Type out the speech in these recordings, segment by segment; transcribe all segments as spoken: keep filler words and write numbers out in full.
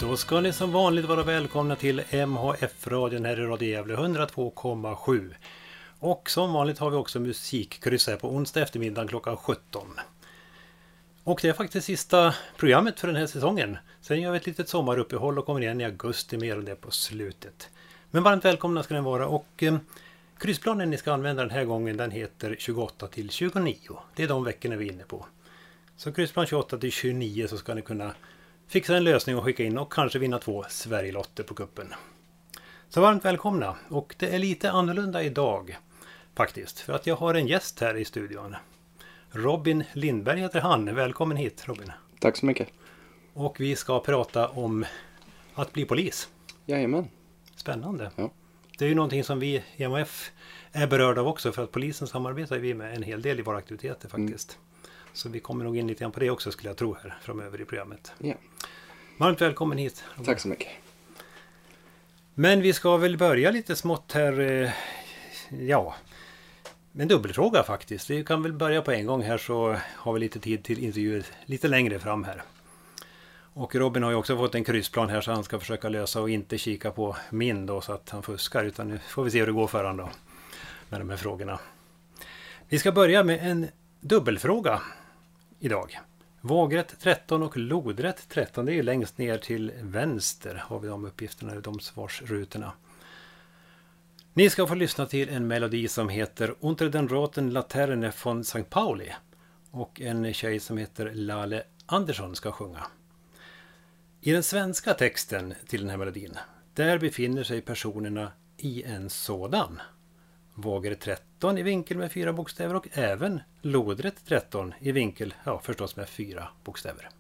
Då ska ni som vanligt vara välkomna till M H F-radion här i Radio Gävle hundra två komma sju. Och som vanligt har vi också musikkryss här på onsdag eftermiddag klockan sjutton. Och det är faktiskt sista programmet för den här säsongen. Sen gör vi ett litet sommaruppehåll och kommer igen i augusti, mer om det på slutet. Men varmt välkomna ska ni vara, och eh, kryssplanen ni ska använda den här gången, den heter tjugoåtta till tjugonio. Det är de veckorna vi är inne på. Så kryssplan tjugoåtta till tjugonio, så ska ni kunna fixa en lösning och skicka in och kanske vinna två Sverigelotter på kuppen. Så varmt välkomna, och det är lite annorlunda idag faktiskt, för att jag har en gäst här i studion. Robin Lindberg heter han. Välkommen hit, Robin. Tack så mycket. Och vi ska prata om att bli polis. Jajamän. Spännande. Ja. Det är ju någonting som vi i M H F är berörda av också, för att polisen samarbetar vi med en hel del i våra aktiviteter faktiskt. Mm. Så vi kommer nog in lite grann på det också, skulle jag tro, här framöver i programmet. Ja. Varmt välkommen hit, Robin. Tack så mycket. Men vi ska väl börja lite smått här. Eh, ja, en dubbelfråga faktiskt. Vi kan väl börja på en gång här, så har vi lite tid till intervjuer lite längre fram här. Och Robin har ju också fått en kryssplan här, så han ska försöka lösa och inte kika på min då, så att han fuskar. Utan nu får vi se hur det går för han då med de här frågorna. Vi ska börja med en dubbelfråga idag. Vågrätt tretton och lodrätt tretton, det är ju längst ner till vänster har vi de uppgifterna, de svarsrutorna. Ni ska få lyssna till en melodi som heter Unter den roten Laterne från Sankt Pauli, och en tjej som heter Lale Andersson ska sjunga. I den svenska texten till den här melodin, där befinner sig personerna i en sådan. Vågrätt tretton i vinkel med fyra bokstäver, och även lodrätt tretton i vinkel, ja förstås med fyra bokstäver.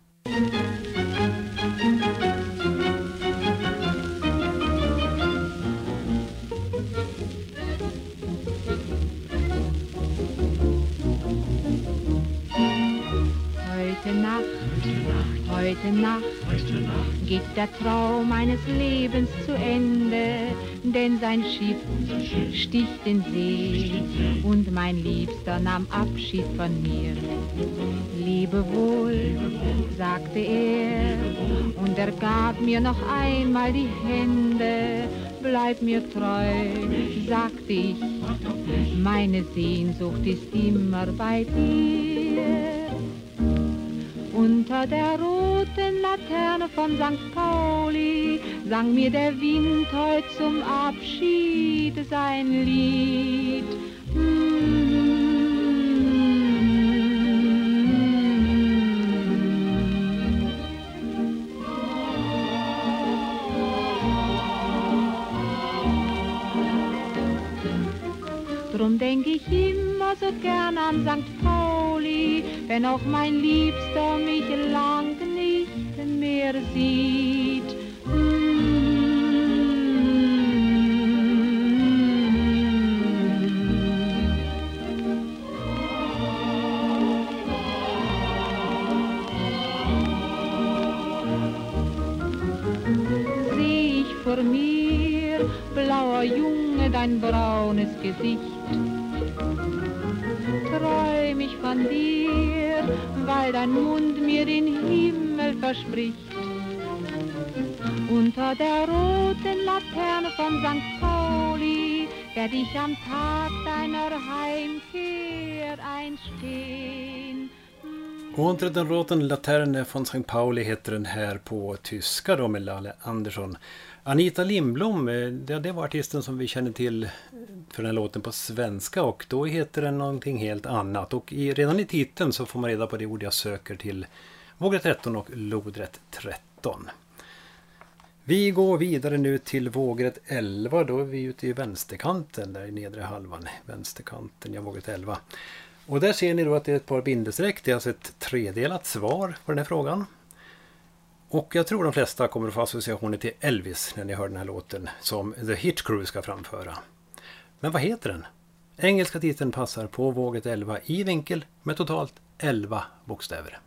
Heute Nacht, heute Nacht geht der Traum eines Lebens zu Ende, denn sein Schiff sticht in See und mein Liebster nahm Abschied von mir. Lebe wohl, sagte er, und er gab mir noch einmal die Hände. Bleib mir treu, sagte ich, meine Sehnsucht ist immer bei dir. Unter der roten Laterne von Sankt Pauli sang mir der Wind heut zum Abschied sein Lied. Mm. Drum denk ich immer so gern an Sankt Pauli, wenn auch mein Liebster mich lang nicht mehr sieht. Seh ich vor mir, blauer Junge, dein braunes Gesicht. Träum ich von dir, weil dein Mund mir den Himmel verspricht. Unter der roten Laterne von Sankt Pauli werd ich am Tag deiner Heimkehr einstehen. Unter den roten Laterne från Sankt Pauli heter den här på tyska då, med Lale Andersson. Anita Lindblom, det, det var artisten som vi känner till för den här låten på svenska, och då heter den någonting helt annat. Och i, redan i titeln så får man reda på det ord jag söker till vågrätt tretton och lodrätt tretton. Vi går vidare nu till vågrätt elva, då är vi ute i vänsterkanten, där i nedre halvan, vänsterkanten, ja, vågrätt elva. Och där ser ni då att det är ett par bindestreck, det är alltså ett tredelat svar på den här frågan. Och jag tror de flesta kommer att få associationer till Elvis när ni hör den här låten som The Hit Crew ska framföra. Men vad heter den? Engelska titeln passar på vågrätt elva i vinkel med totalt elva bokstäver.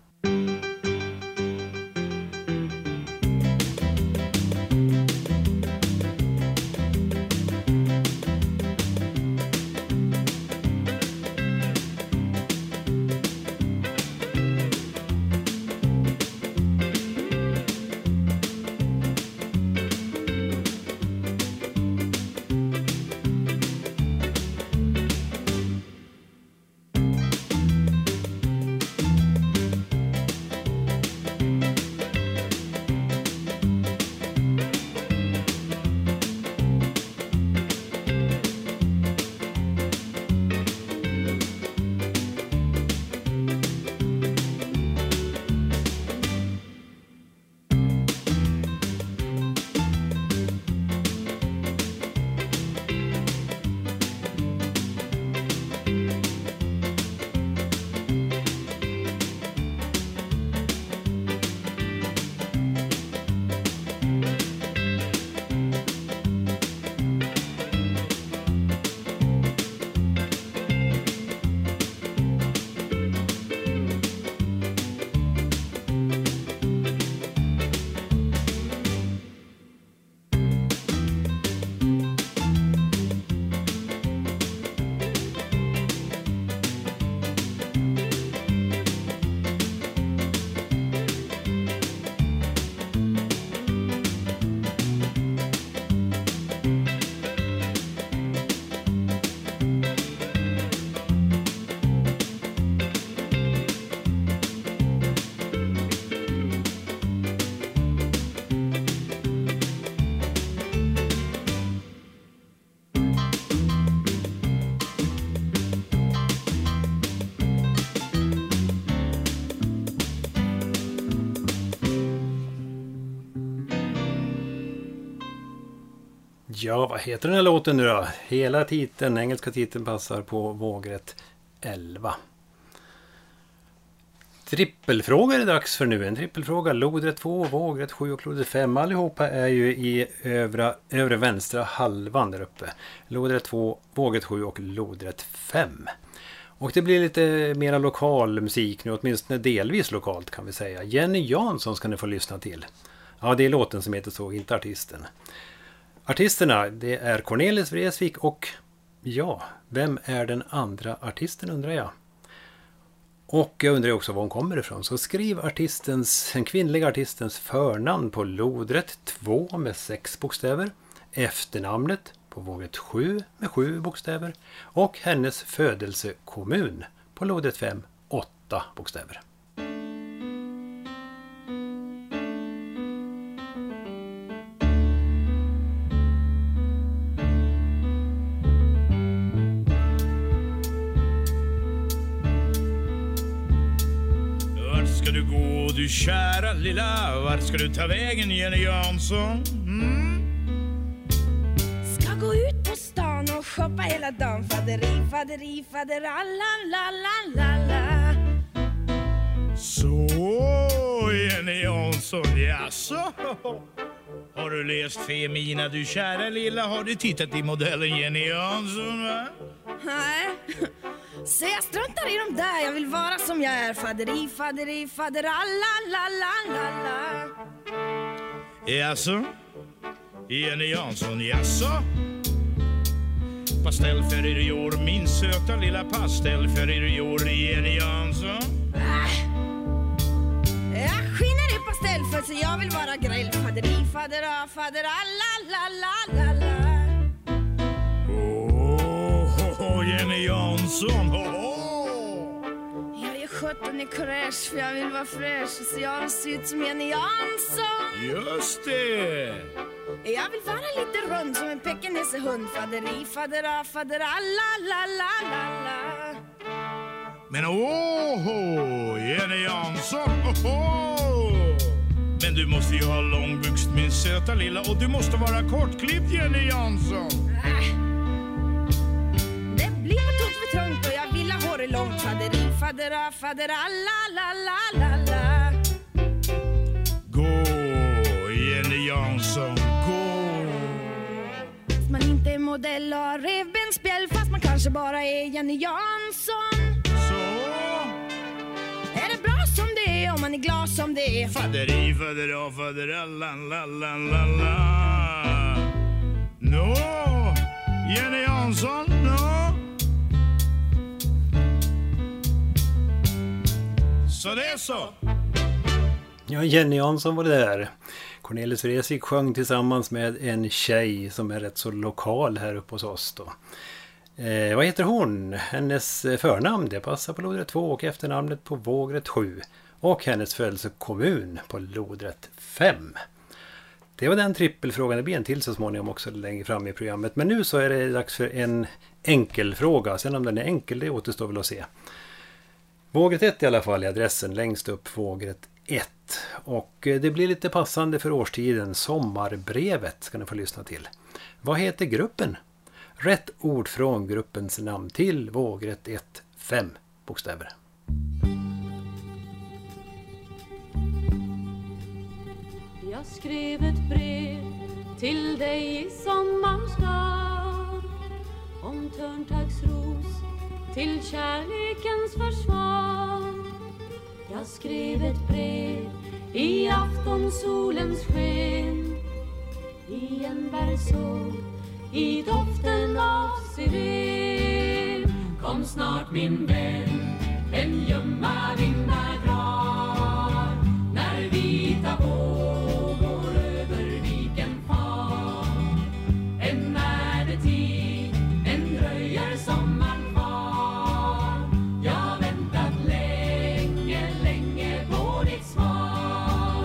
Ja, vad heter den här låten nu då? Hela titeln, engelska titeln passar på vågrätt elva. Trippelfråga är det dags för nu. En trippelfråga, lodrätt två, vågrätt sju och lodrätt fem. Allihopa är ju i övre, övre vänstra halvan där uppe. Lodrätt två, vågrätt sju och lodrätt fem. Och det blir lite mera lokal musik nu, åtminstone delvis lokalt kan vi säga. Jenny Jansson ska ni få lyssna till. Ja, det är låten som heter så, inte artisten. Artisterna, det är Cornelis Vreeswijk och ja, vem är den andra artisten undrar jag. Och jag undrar också var hon kommer ifrån. Så skriv artistens, den kvinnliga artistens förnamn på lodrätt två med sex bokstäver. Efternamnet på vågrätt sju med sju bokstäver. Och hennes födelsekommun på lodrätt fem, åtta bokstäver. Du gå, du kära lilla, vart ska du ta vägen, Jenny Jansson? Mm? Ska gå ut på stan och shoppa hela dagen. Faderi, faderi, faderallalalalalala. Så, Jenny Jansson, jaså? Har du läst Femina, du kära lilla? Har du tittat i modellen Jenny Jansson, va? Nej. Så jag struntar i dem där, jag vill vara som jag är. Faderi, faderi, faderallalalalalala. Jaså? Jenny Jansson, jaså? Pastellfärger i år, min söta lilla pastellfärger i år, Jenny Jansson. Äh. Jag skiner i pastellfärg så jag vill vara gräll. Faderi, fadera, faderalalalalala. Åh, Jenny Jansson, oh. Jag är sjutton i koresh för jag vill vara fräsch. Så jag vill se ut som Jenny Jansson. Just det. Jag vill vara lite rund som en pekinese-hund. Faderi, fadera, faderalalalalala. Men åh, Jenny Jansson, oh. Men du måste ju ha långbyxt, min söta lilla. Och du måste vara kortklippt, Jenny Jansson. Äh. Det blir på tok för trångt och jag vill ha håret långt. Faderi, fadera, faderalalalalala. Gå, Jenny Jansson, gå. Fast man inte är modell och har revbensspjäll, fast man kanske bara är Jenny Jansson. Så? Är det bra som det är om man är glad som det är? Faderi, fadera, faderalalalalala. Nå, Jenny Jansson, nå. Så det är så. Ja, Jenny Jansson var det där. Cornelis Vreeswijk sjöng tillsammans med en tjej som är rätt så lokal här uppe hos oss då. Eh, vad heter hon? Hennes förnamn, det passar på lodrätt två och efternamnet på vågrätt sju. Och hennes födelsekommun på lodrätt fem. Det var den trippelfrågan. Det blir en till så småningom också längre fram i programmet. Men nu så är det dags för en enkel fråga. Sen om den är enkel, det återstår väl att se. Vågrätt ett i alla fall är adressen längst upp, vågrätt ett. Och det blir lite passande för årstiden. Sommarbrevet ska ni få lyssna till. Vad heter gruppen? Rätt ord från gruppens namn till vågrätt ett, fem bokstäver. Jag skrev ett brev till dig i sommarns dag om törntagsros till kärlekens försvar. Jag skrev ett brev i aftonsolens sken, i en bergsåg, i doften av syren. Kom snart min vän, en ljumma vindar drar, när vita vågor över viken far. En värdetid, en dröjer sommaren kvar. Jag väntat länge, länge på ditt svar.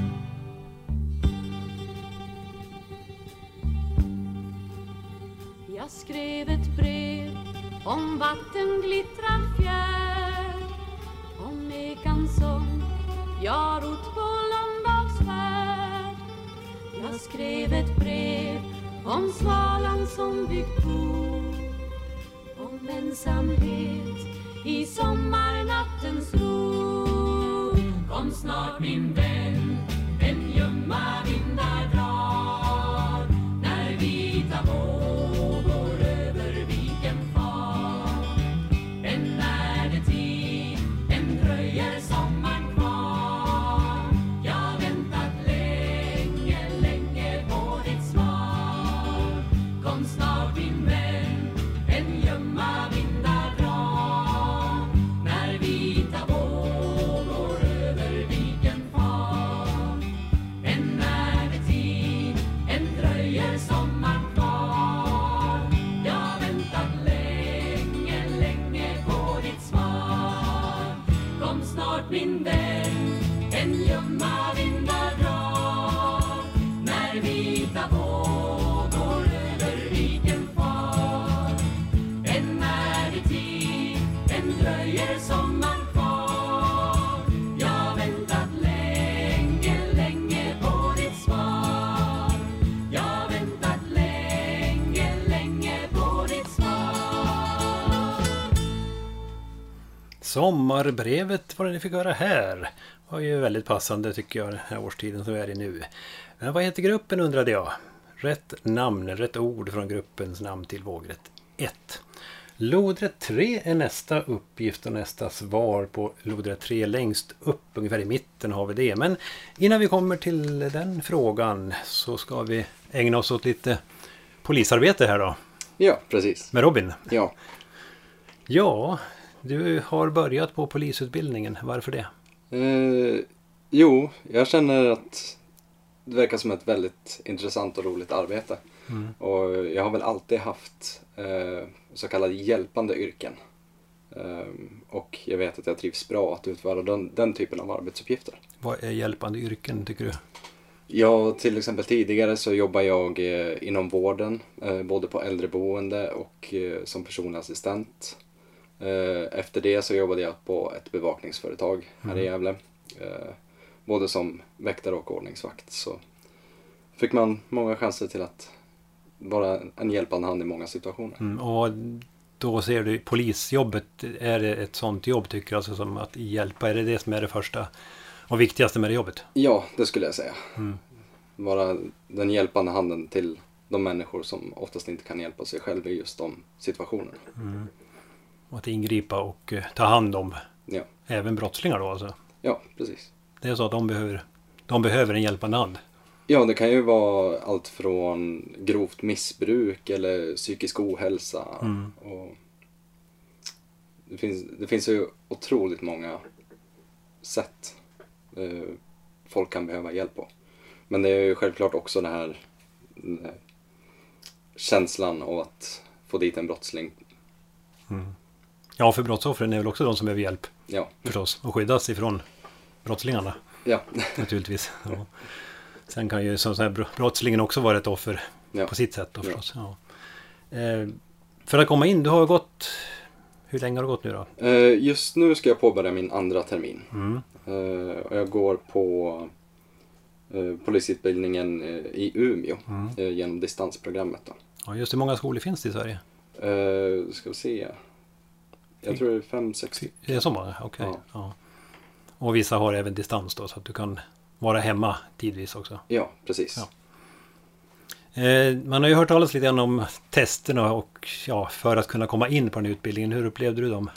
Jag skrev ett brev om vatten glittrar fjärd, om ekans sång jag rott på långdagsfärd. Jag skrev ett brev om svalan som byggt bo, om ensamhet i sommarnattens ro. Kom snart min vän, en ljumma vindar drar, när vita vågor över viken far. En värdetid, en dröjer sommaren kvar. Jag väntat länge, länge på ditt svar. Kom snart min vän, en ljumma vindar drar, när vita vågor över viken far. En värdetid, en dröjer sommaren kvar. Jag väntat länge, länge på ditt svar. Kom snart min vän, en ljumma vindar drar, när vita vågor över viken far. En värdetid, en dröjer sommaren kvar. Jag väntat länge, länge på ditt svar. Jag väntat länge, länge på ditt svar. Sommarbrevet, vad ni fick höra här, var ju väldigt passande tycker jag, den här årstiden som vi är i nu. Men vad heter gruppen undrade jag? Rätt namn, rätt ord från gruppens namn till vågrätt ett. Lodrätt tre är nästa uppgift och nästa svar på lodrätt tre. Längst upp, ungefär i mitten har vi det. Men innan vi kommer till den frågan så ska vi ägna oss åt lite polisarbete här då. Ja, precis. Med Robin. Ja. Ja, du har börjat på polisutbildningen. Varför det? Eh, jo, jag känner att det verkar som ett väldigt intressant och roligt arbete. Mm. Och jag har väl alltid haft eh, så kallade hjälpande yrken. Eh, och jag vet att jag trivs bra att utföra den, den typen av arbetsuppgifter. Vad är hjälpande yrken tycker du? Ja, till exempel tidigare så jobbar jag eh, inom vården. Eh, både på äldreboende och eh, som personlig assistent. Efter det så jobbade jag på ett bevakningsföretag här i Gävle. Både som väktare och ordningsvakt. Så fick man många chanser till att vara en hjälpande hand i många situationer. Mm, och då ser du polisjobbet, är det ett sånt jobb tycker du? Alltså som att hjälpa, är det det som är det första och viktigaste med det jobbet? Ja, det skulle jag säga. Mm. Vara den hjälpande handen till de människor som oftast inte kan hjälpa sig själva i just de situationerna. Mm. Och att ingripa och uh, ta hand om ja. även brottslingar då alltså? Ja, precis. Det är så att de behöver, de behöver en hjälpande hand? Ja, det kan ju vara allt från grovt missbruk eller psykisk ohälsa. Mm. Och det, finns, det finns ju otroligt många sätt eh, folk kan behöva hjälp på. Men det är ju självklart också det här, den här känslan av att få dit en brottsling. Mm. Ja, för brottsoffren är väl också de som behöver hjälp. Ja. Förstås. Och skyddas ifrån brottslingarna. Ja. Naturligtvis. Ja. Sen kan ju som så här brottslingen också vara ett offer ja. på sitt sätt då förstås. Ja. Ja. Eh, för att komma in, du har gått... Hur länge har det gått nu då? Eh, just nu ska jag påbörja min andra termin. Mm. Eh, och jag går på eh, polisutbildningen eh, i Umeå mm. eh, genom distansprogrammet då. Ja, just hur många skolor finns det i Sverige? Eh, ska vi se. Jag tror det är fem, sex. Det är så många? Okej. Okay. Ja. Ja. Och vissa har även distans då så att du kan vara hemma tidvis också. Ja, precis. Ja. Eh, man har ju hört talas lite grann om testerna och ja, för att kunna komma in på den utbildningen. Hur upplevde du dem?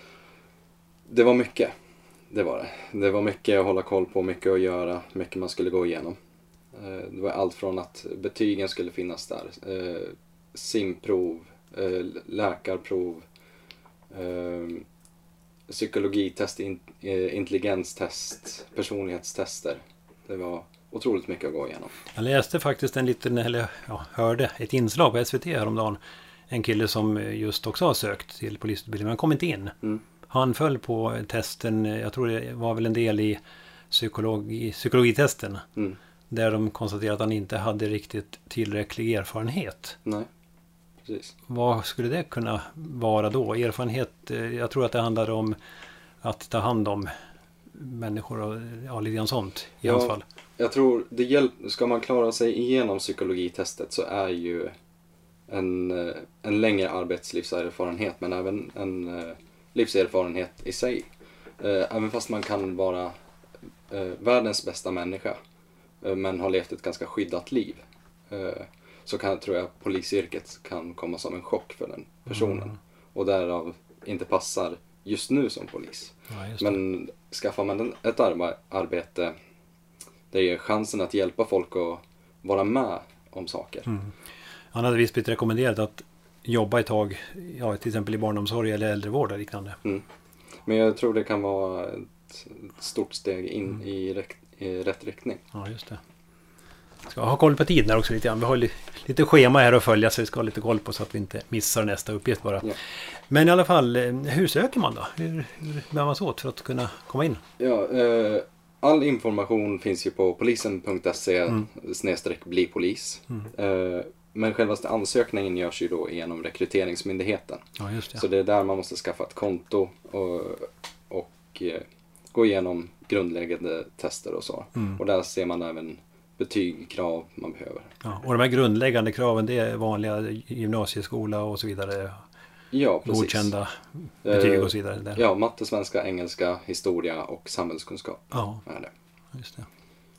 Det var mycket. Det var det. Det var mycket att hålla koll på, mycket att göra, mycket man skulle gå igenom. Eh, det var allt från att betygen skulle finnas där. Eh, simprov, eh, läkarprov, eh, psykologitest, in, eh, intelligenstest, personlighetstester. Det var otroligt mycket att gå igenom. Jag läste faktiskt en liten, eller ja, hörde ett inslag på S V T häromdagen. En kille som just också har sökt till polisutbildningen, men han kom inte in. Mm. Han föll på testen, jag tror det var väl en del i psykologi, psykologitesten. Mm. Där de konstaterade att han inte hade riktigt tillräcklig erfarenhet. Nej, precis. Vad skulle det kunna vara då? Erfarenhet, jag tror att det handlar om att ta hand om människor och ja, lite grann sånt i ja, hans fall. jag tror det hjälp, ska man klara sig igenom psykologitestet så är ju en, en längre arbetslivserfarenhet men även en uh, livserfarenhet i sig. Uh, även fast man kan vara uh, världens bästa människa uh, men har levt ett ganska skyddat liv uh, så kan, tror jag polisyrket kan komma som en chock för den personen. Mm. Och därav inte passar just nu som polis. Ja, men skaffar man ett arbe- arbete där ger chansen att hjälpa folk att vara med om saker. Mm. Han hade visst blivit rekommenderat att jobba ett tag, ja, till exempel i barnomsorg eller äldrevård och liknande. Mm. Men jag tror det kan vara ett stort steg in mm. i, rek- i rätt riktning. Ja, just det. Ska ha koll på tiden här också lite grann. Vi har li- lite schema här att följa så vi ska ha lite koll på så att vi inte missar nästa uppgift bara. Ja. Men i alla fall, hur söker man då? Hur, hur bär man sig åt för att kunna komma in? Ja, eh, all information finns ju på polisen punkt se mm. snedstreck bli polis. Mm. Eh, men självaste ansökningen görs ju då genom rekryteringsmyndigheten. Ja, just det. Så det är där man måste skaffa ett konto och, och eh, gå igenom grundläggande tester och så. Mm. Och där ser man även betyg, krav man behöver. Ja, och de här grundläggande kraven, det är vanliga gymnasieskola och så vidare. Ja, precis. Godkända betyg och så vidare. Där. Ja, matte, svenska, engelska, historia och samhällskunskap. Ja, är det. Just det.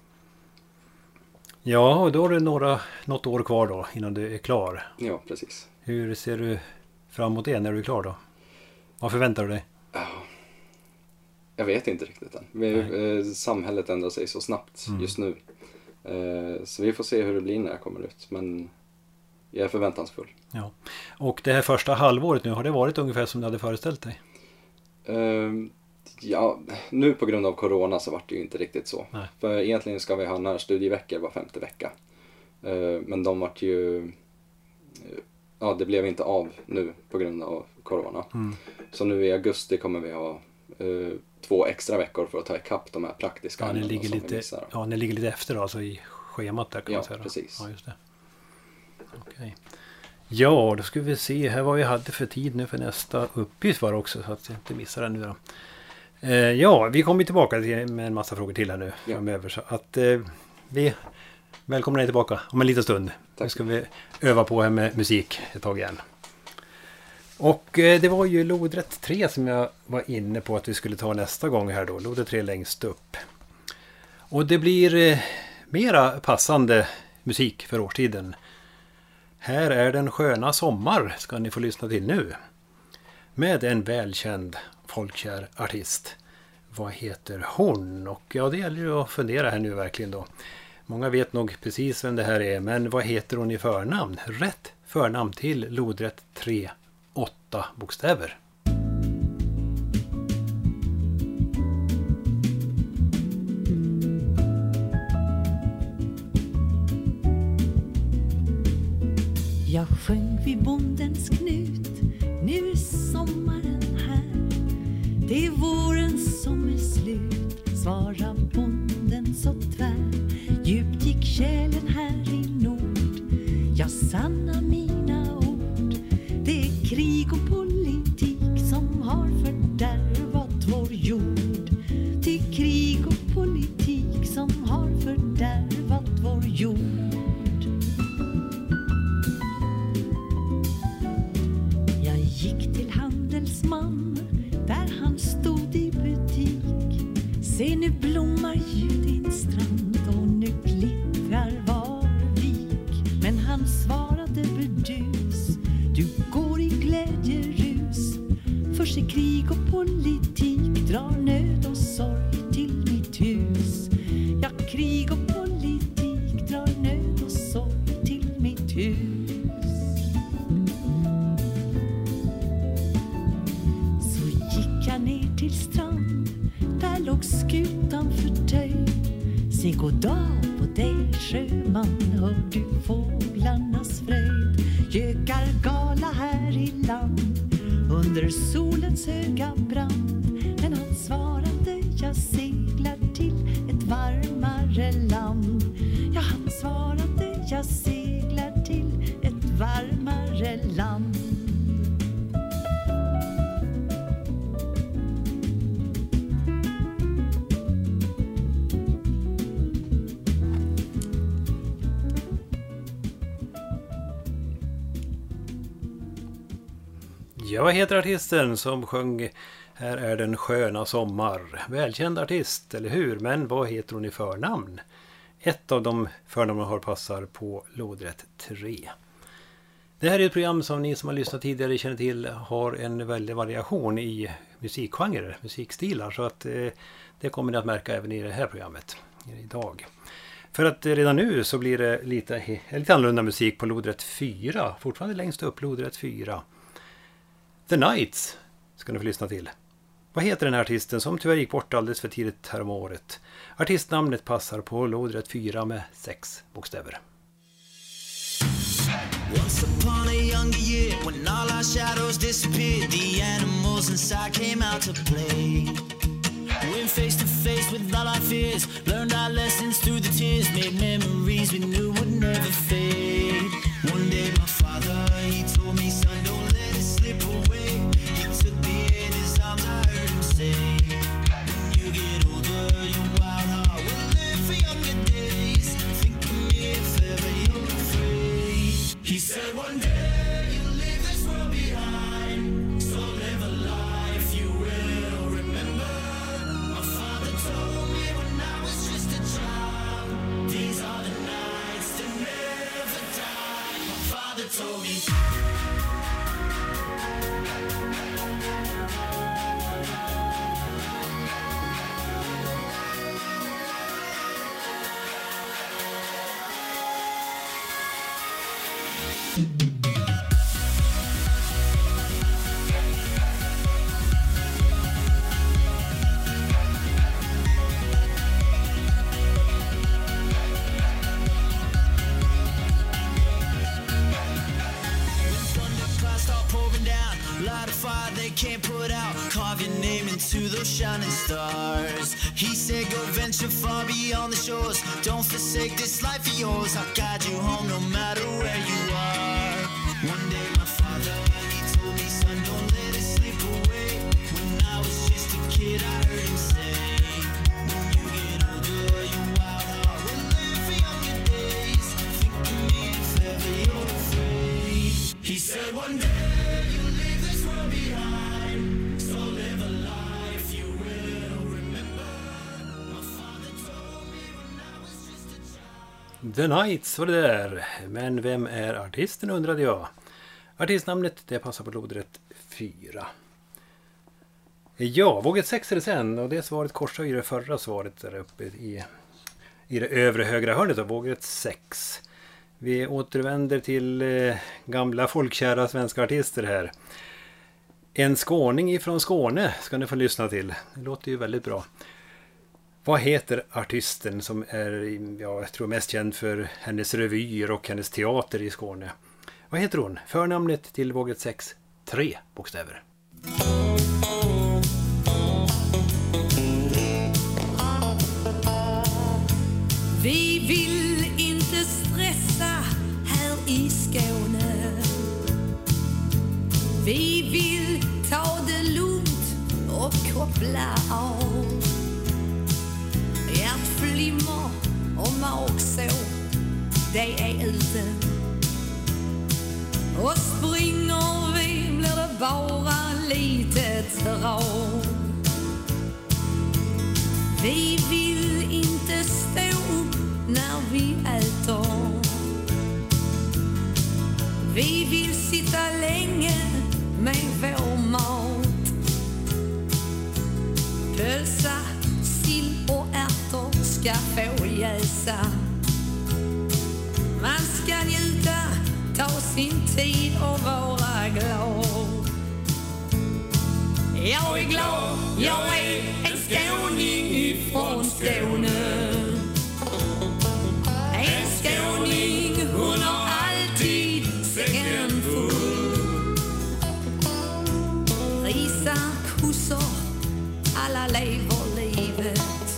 Ja, och då är det några, något år kvar då innan du är klar. Ja, precis. Hur ser du fram emot det när du är klar då? Vad förväntar du dig? Ja, jag vet inte riktigt än. Vi, samhället ändrar sig så snabbt mm. just nu. Så vi får se hur det blir när jag kommer ut. Men jag är förväntansfull. Ja. Och det här första halvåret nu, har det varit ungefär som du hade föreställt dig? Uh, ja, nu på grund av corona så var det ju inte riktigt så. Nej. För egentligen ska vi ha närstudieveckor var femte vecka. Uh, men de vart ju... Uh, ja, det blev inte av nu på grund av corona. Mm. Så nu i augusti kommer vi ha... Uh, två extra veckor för att ta ikapp de här praktiska ja, ni ligger lite, ja, ni ligger lite efter alltså i schemat där kan ja, man säga. Precis. Ja, just det. Okej. Ja, då ska vi se här vad vi hade för tid nu för nästa uppgift var också så att jag inte missar den nu då. Eh, ja, vi kommer tillbaka med en massa frågor till här nu ja. framöver så att eh, vi välkomnar er tillbaka om en liten stund. Tack. Nu ska vi öva på här med musik ett tag igen. Och eh, det var ju lodrätt tre som jag var inne på att vi skulle ta nästa gång här då. Lodrätt tre längst upp. Och det blir eh, mera passande musik för årstiden. Här är den sköna sommar ska ni få lyssna till nu. Med en välkänd folkkär artist. Vad heter hon? Och ja, det gäller ju att fundera här nu verkligen då. Många vet nog precis vem det här är, men vad heter hon i förnamn? Rätt förnamn till lodrätt tre. Åtta bokstäver. Jag sjöng vid bondens knut, nu är sommaren här. Det är våren som är slut, svarar bonden så tvär. Djupt gick kärlen här i nord, jag sanna mina ord. Det är krig och politik som har fördärvat vår jord. Det är krig och politik som har fördärvat vår jord. Jag gick till handelsman där han stod i butik. Se nu blommar ju din strand och nu glittrar var vik. Men han svarade burdus, du går i glädjerus. För sig krig och politik drar nöd och sorg till mitt hus. Ja, krig och politik drar nöd och sorg till mitt hus. Så gick jag ner till strand, där låg skutan förtöjd. Se god dag på dig sjöman, hör du fåglarnas fröjd. Gökar gala här i land, under solens höga brand. Men han svarade, jag seglar till ett varmare land. Ja, han svarade, jag seglar till ett varmare land. Ja, vad heter artisten som sjöng Här är den sköna sommar? Välkänd artist, eller hur? Men vad heter hon i förnamn? Ett av de förnamnen har passar på lodrätt tre. Det här är ett program som ni som har lyssnat tidigare känner till har en väldig variation i musikgenrer, musikstilar. Så att eh, det kommer ni att märka även i det här programmet idag. För att redan nu så blir det lite, lite annorlunda musik på lodrätt fyra. Fortfarande längst upp, lodrätt fyra. The Nights ska ni få lyssna till. Vad heter den här artisten som tyvärr gick bort alldeles för tidigt här om året? Artistnamnet passar på lodrätt fyra med sex bokstäver. Once upon a younger year, when all our shadows disappeared, the animals inside came out to play. Went face to face with all our fears, learned our lessons through the tears, made memories we knew would never fade. One day my father, he told me, son, don't let it slip away. He took me in his arms, I heard him say, when you get older, your wild heart will live for younger days. Think of me if ever you're afraid. He said one day you'll leave this world behind, so live a life you will remember. My father told me when I was just a child, these are the nights that never die. My father told me. Can't put out, carve your name into those shining stars. He said go venture far beyond the shores, don't forsake this life of yours. I'll guide you home no matter where you are. One day my father, he told me, son, don't let it slip away. When I was just a kid I heard him say, when you get older your wild heart will live for younger days. Think of me if ever you're afraid. He said one day you'll leave this world behind. The Nights var det där. Men vem är artisten undrade jag. Artistnamnet det passar på lodrätt fyra. Ja, våget sex är det sen. Och det svaret korsar ju det förra svaret där uppe i, i det övre högra hörnet av våget sex. Vi återvänder till eh, gamla folkkära svenska artister här. En skåning ifrån Skåne ska ni få lyssna till. Det låter ju väldigt bra. Vad heter artisten som är, ja, jag tror mest känd för hennes revyer och hennes teater i Skåne? Vad heter hon? Förnamnet till våget sex, tre bokstäver. Vi vill inte stressa här i Skåne. Vi vill ta det lugnt och koppla av. Hjärtflimmer och magsår, det är ute. Och springer vi blir det bara lite trav. Vi vill inte stå upp när vi äter. Vi vill sitta länge med vår mat. Pölsa, sill och ärtor ska få jäsa. Man ska njuta, ta sin tid och vara glad. Jag är glad, jag är en skåning ifrån Skåne. En skåning, hon har alltid sängen full. Risar, kossor, alla lever livet.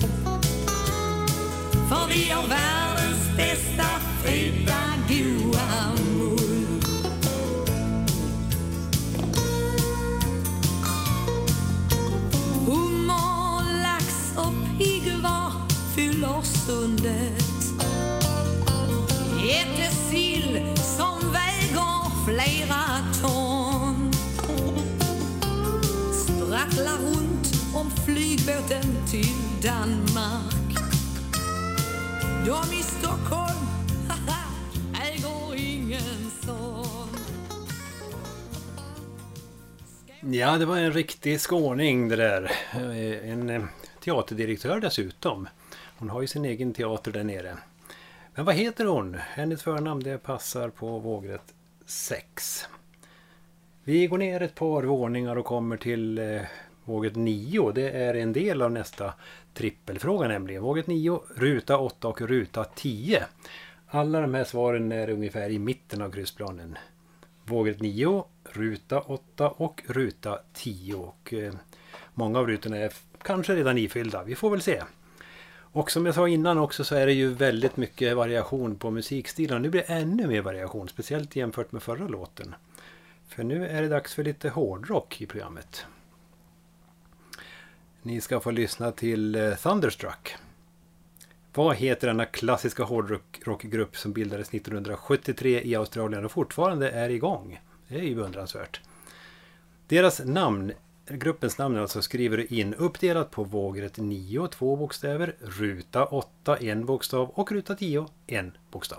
För vi har världens bästa, feta, goa mull. Hummer, lax och piggvar fyller sundet. Jättesill som väger flera ton. alla runt om flygbåten till Danmark. De i Stockholm, haha, äger ingen sån. Ja, det var en riktig skåning det där. En teaterdirektör dessutom. Hon har ju sin egen teater där nere. Men vad heter hon? Hennes förnamn det passar på vågrätt sex. Vi går ner ett par våningar och kommer till eh, vågrätt nio. Det är en del av nästa trippelfråga nämligen. Vågrätt nio, ruta åtta och ruta tio. Alla de här svaren är ungefär i mitten av kryssplanen. Vågrätt nio, ruta åtta och ruta tio. Och eh, många av rutorna är kanske redan ifyllda. Vi får väl se. Och som jag sa innan också så är det ju väldigt mycket variation på musikstilen. Nu blir det ännu mer variation, speciellt jämfört med förra låten. För nu är det dags för lite hårdrock i programmet. Ni ska få lyssna till Thunderstruck. Vad heter denna klassiska hårdrockgrupp som bildades nittonhundrasjuttiotre i Australien och fortfarande är igång? Det är ju beundransvärt. Deras namn, gruppens namn alltså, skriver du in uppdelat på vågrätt nio, två bokstäver, ruta åtta, en bokstav och ruta tio, en bokstav.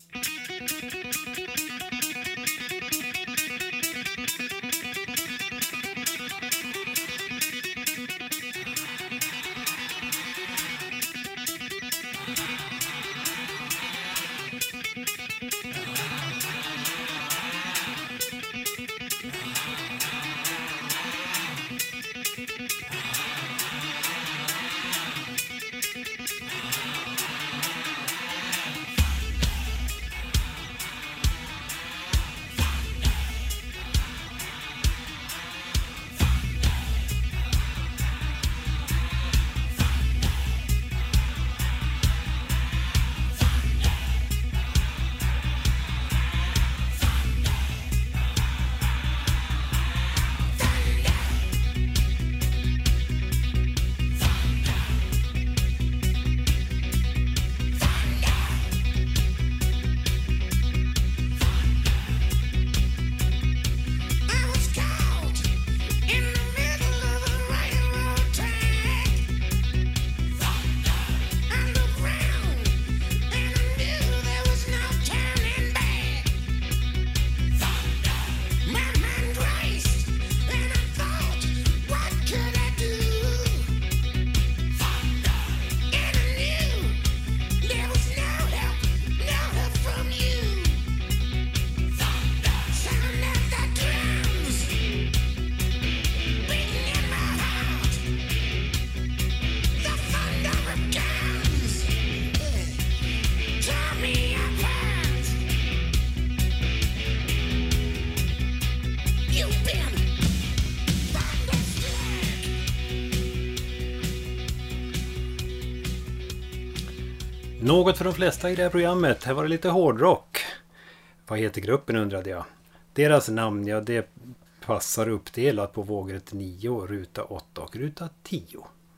Något för de flesta i det här programmet. Här var det lite hårdrock. Vad heter gruppen undrade jag. Deras namn, ja det passar uppdelat på vågrätt nio, ruta åtta och ruta tio.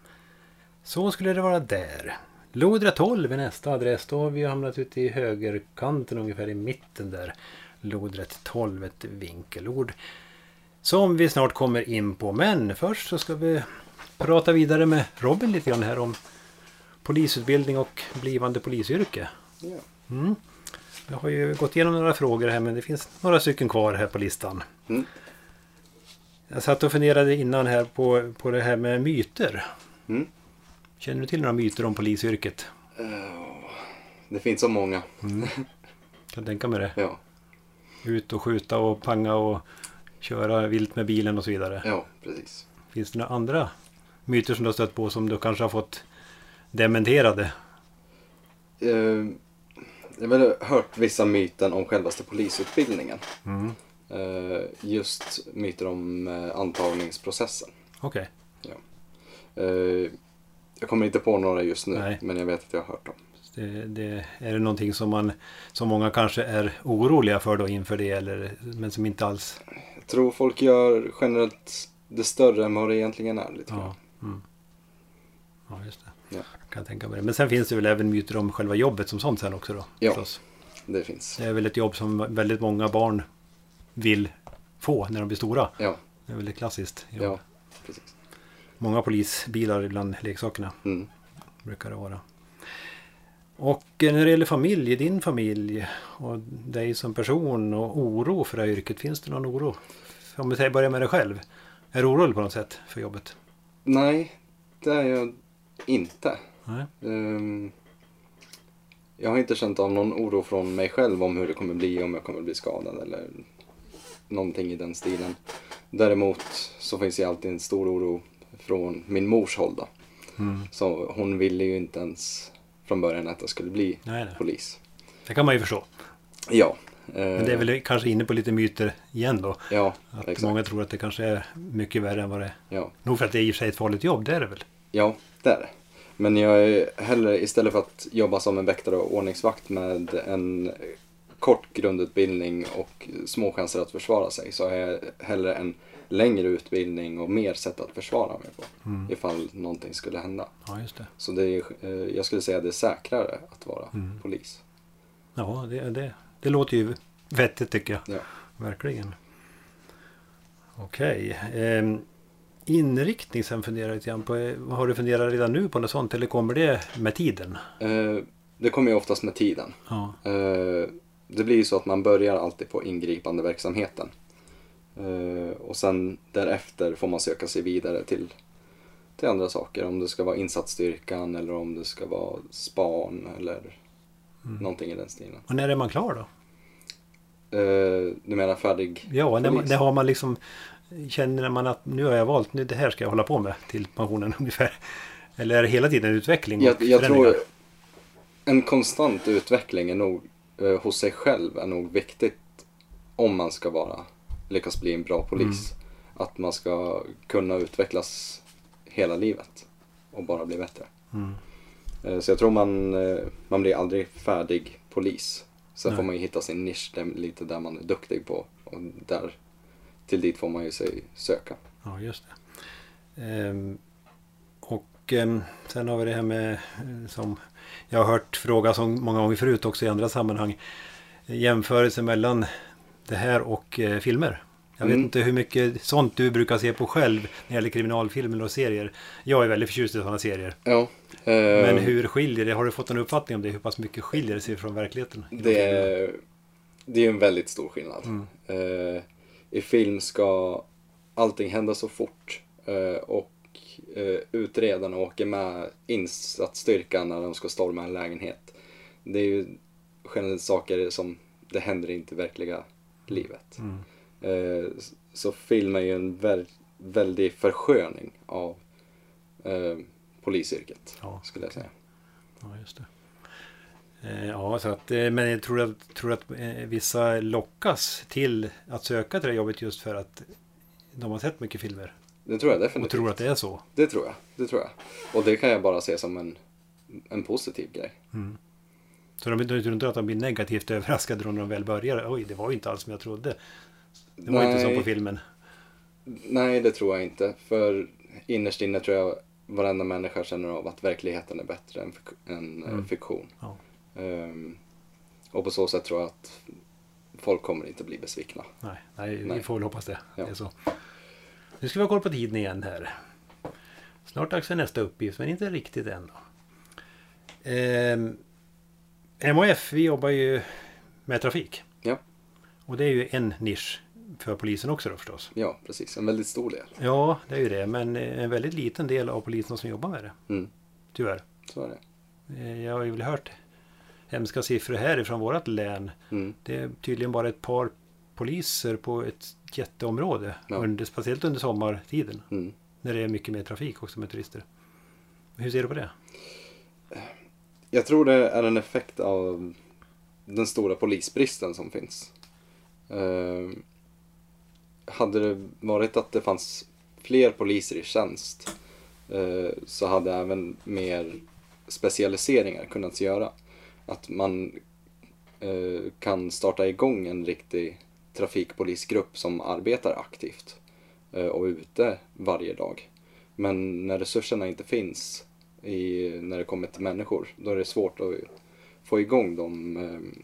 Så skulle det vara där. Lodra tolv är nästa adress. Då har vi hamnat ute i högerkanten ungefär i mitten där. Lodrätt tolv, ett vinkelord. Som vi snart kommer in på. Men först så ska vi prata vidare med Robin lite grann här om polisutbildning och blivande polisyrke. Ja. Mm. Jag har ju gått igenom några frågor här men det finns några stycken kvar här på listan. Mm. Jag satt och funderade innan här på, på det här med myter. Mm. Känner du till några myter om polisyrket? Uh, det finns så många. Mm. Kan tänka mig det. Ja. Ut och skjuta och panga och köra vilt med bilen och så vidare. Ja, precis. Finns det några andra myter som du har stött på som du kanske har fått dementerade? Uh, jag har väl hört vissa myten om självaste polisutbildningen. Mm. Uh, just myter om uh, antagningsprocessen. Okej. Okay. Ja. Uh, jag kommer inte på några just nu. Nej. Men jag vet att jag har hört dem. Det, det, är det någonting som man som många kanske är oroliga för då inför det eller, men som inte alls... Jag tror folk gör generellt det större än vad det egentligen är lite. Ja, mm. Ja just det. Ja. Kan jag tänka mig det. Men sen finns det väl även myter om själva jobbet som sånt sen också då? Ja, förstås. Det finns. Det är väl ett jobb som väldigt många barn vill få när de blir stora. Ja. Det är väldigt klassiskt jobb. Ja, precis. många polisbilar bland leksakerna. Mm. Brukar det vara. Och eh, när det gäller familj, din familj och dig som person och oro för det här yrket, finns det någon oro? Om vi säger börja med dig själv. Är du orolig på något sätt för jobbet? Nej, det är jag inte. Nej. Um, jag har inte känt av någon oro från mig själv om hur det kommer bli, om jag kommer bli skadad eller någonting i den stilen. Däremot så finns det alltid en stor oro från min mors håll då. Mm. Så hon ville ju inte ens från början att jag skulle bli nej, nej. polis. Det kan man ju förstå. Ja. Men det är väl kanske inne på lite myter igen då. Ja, att exakt. många tror att det kanske är mycket värre än vad det är. Ja. Nog för att det är i och för sig ett farligt jobb, det är det väl? Ja, det är det. Men jag är hellre, istället för att jobba som en väktare och ordningsvakt med en kort grundutbildning och små chanser att försvara sig, så är jag hellre en längre utbildning och mer sätt att försvara mig på. Mm. Ifall någonting skulle hända. Ja, just det. Så det är, jag skulle säga att det är säkrare att vara mm. polis. Ja, det, det, det låter ju vettigt tycker jag. Ja. Verkligen. Okej. Eh, inriktning sen funderar jag lite grann på. Har du funderat redan nu på något sånt eller kommer det med tiden? Eh, det kommer ju oftast med tiden. Ja. Eh, det blir ju så att man börjar alltid på ingripande verksamheten. Uh, och sen därefter får man söka sig vidare till, till andra saker. Om det ska vara insatsstyrkan eller om det ska vara span eller mm. någonting i den stilen. Och när är man klar då? Uh, du menar färdig Ja, när, man, när har man liksom, känner man att nu har jag valt, nu det här ska jag hålla på med till pensionen ungefär. Eller är det hela tiden utveckling? Jag, jag tror en konstant utveckling är nog, uh, hos sig själv är nog viktigt om man ska vara lyckas bli en bra polis. Mm. Att man ska kunna utvecklas hela livet och bara bli bättre. Mm. Så jag tror man, man blir aldrig färdig polis. Sen Nej. får man ju hitta sin nisch där, lite där man är duktig på. Och där, till dit får man ju sig söka. Ja, just det. Ehm, och ehm, sen har vi det här med, som jag har hört frågas om många gånger förut också i andra sammanhang. Jämförelse mellan det här och eh, filmer. Jag vet mm. inte hur mycket sånt du brukar se på själv när det gäller kriminalfilmer och serier. Jag är väldigt förtjust i sådana serier. Ja. Eh, Men hur skiljer det? Har du fått en uppfattning om det? Hur pass mycket skiljer det sig från verkligheten? Det är, det är en väldigt stor skillnad. Mm. Eh, I film ska allting hända så fort. Eh, och eh, utredarna åker med insatsstyrkan när de ska storma en lägenhet. Det är ju generellt saker som det händer inte i verkliga livet. Mm. Eh, så film är ju en vä- väldig försköning av eh, polisyrket, ja, skulle jag säga. Ja, just det. Eh, ja, så att, eh, men jag tror att, tror att eh, vissa lockas till att söka till det jobbet just för att de har sett mycket filmer. Det tror jag definitivt. Och tror att det är så. Det tror jag, det tror jag. Och det kan jag bara se som en, en positiv grej. Mm. Så de tror inte att de blir negativt överraskade när de väl börjar. Oj, det var ju inte alls som jag trodde. Det var Nej. inte så på filmen. Nej, det tror jag inte. För innerst inne tror jag varenda människa känner av att verkligheten är bättre än, än mm. fiktion. Ja. Um, och på så sätt tror jag att folk kommer inte bli besvikna. Nej, nej, nej. Vi får väl hoppas det. Ja. Det är så. Nu ska vi ha koll på tiden igen här. Snart dags för nästa uppgift, men inte riktigt än då. Um, M H F, vi jobbar ju med trafik. Ja. Och det är ju en nisch för polisen också då förstås. Ja, precis. En väldigt stor del. Ja, det är ju det. Men en väldigt liten del av polisen som jobbar med det. Mm. Tyvärr. Så är det. Jag har ju väl hört hemska siffror härifrån vårt län. Mm. Det är tydligen bara ett par poliser på ett jätteområde. Ja. Under, speciellt under sommartiden. Mm. När det är mycket mer trafik också med turister. Hur ser du på det? Jag tror det är en effekt av den stora polisbristen som finns. Uh, hade det varit att det fanns fler poliser i tjänst uh, så hade även mer specialiseringar kunnat göra. Att man uh, kan starta igång en riktig trafikpolisgrupp som arbetar aktivt uh, och ute varje dag. Men när resurserna inte finns i, när det kommer till människor, då är det svårt att få igång de,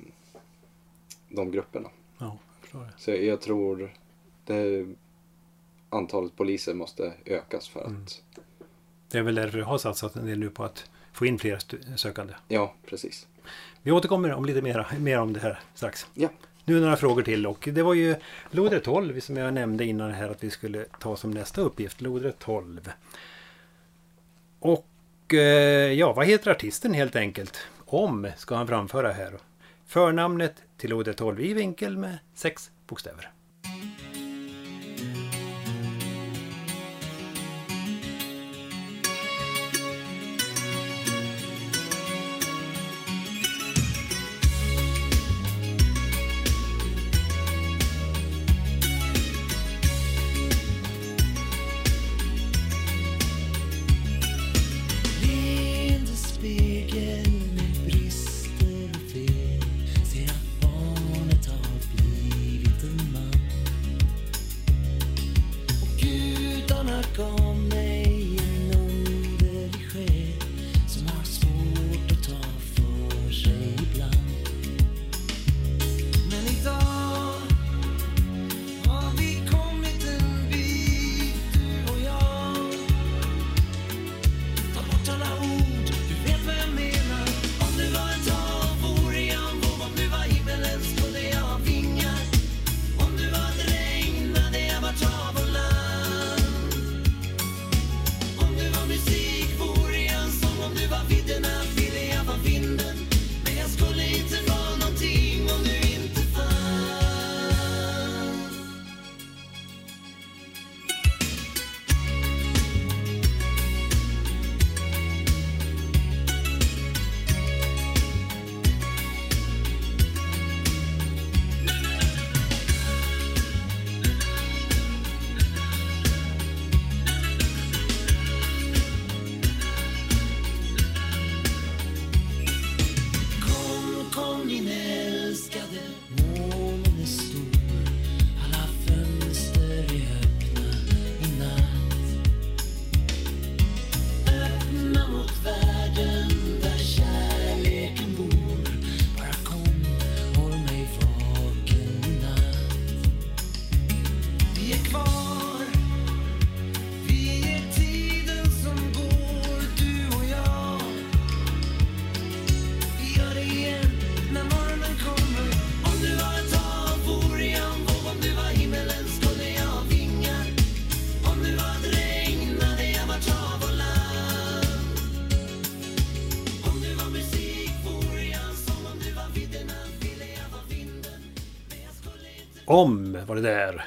de grupperna. Ja, jag förstår det. Så jag tror det, antalet poliser måste ökas för att mm. Det är väl därför jag har satsat en del nu på att få in fler stu- sökande. Ja, precis. Vi återkommer om lite mer, mer om det här strax. Ja. Nu några frågor till, och det var ju lodrätt tolv som jag nämnde innan här att vi skulle ta som nästa uppgift, lodrätt tolv. Och eh, ja, vad heter artisten helt enkelt? Om ska han framföra här. Förnamnet till lodrätt tolv i vinkel med sex bokstäver. Om var det där.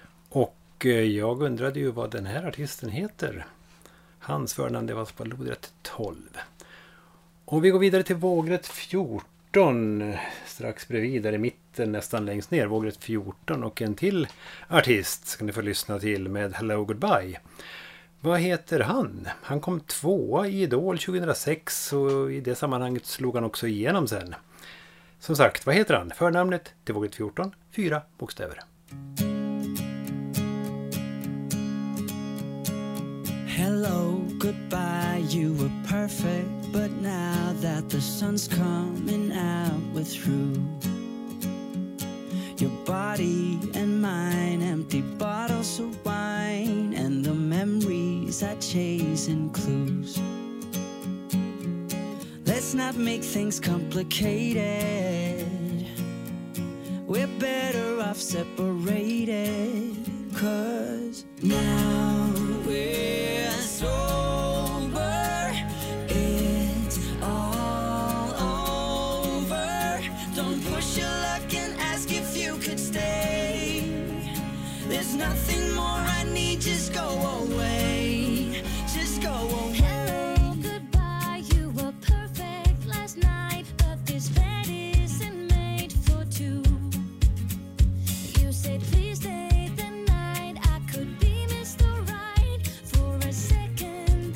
Och jag undrade ju vad den här artisten heter. Hans förnamn det var på lodrätt tolv. Och vi går vidare till vågrätt fjorton. Strax bredvid, där i mitten nästan längst ner. Vågrätt fjorton och en till artist ska ni få lyssna till med Hello Goodbye. Vad heter han? Han kom tvåa i Idol tjugohundrasex och i det sammanhanget slog han också igenom sen. Som sagt, vad heter han? Förnamnet till vågrätt fjorton, fyra bokstäver. Hello, goodbye, you were perfect, but now that the sun's coming out, we're through. Your body and mine, empty bottles of wine, and the memories I chase in clues. Let's not make things complicated. We're better off separated. 'Cause now we're sober, it's all over. Don't push your luck and ask if you could stay. There's nothing more I need, just go away. Just go away. Please stay the night. I could be Mister Right for a second.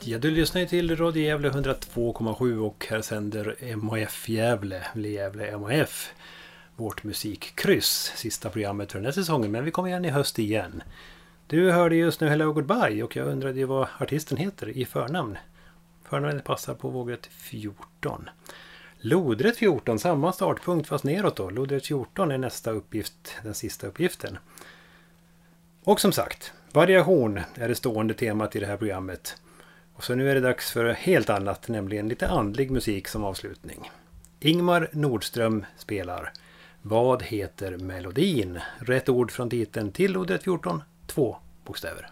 Ja, du lyssnar ju till Radio Gävle hundratvå komma sju och här sänder M A F Gävle, eller Gävle M A F, vårt musikkryss, sista programmet för den här säsongen, men vi kommer igen i höst igen. Du hörde just nu Hello Goodbye och jag undrade ju vad artisten heter i förnamn. Förnamnet passar på vågrätt fjorton. Lodrätt fjorton, samma startpunkt fast neråt då. Lodrätt fjorton är nästa uppgift, den sista uppgiften. Och som sagt, variation är det stående temat i det här programmet. Och så nu är det dags för helt annat, nämligen lite andlig musik som avslutning. Ingmar Nordström spelar Vad heter melodin? Rätt ord från titeln till Lodrätt fjorton, två bokstäver.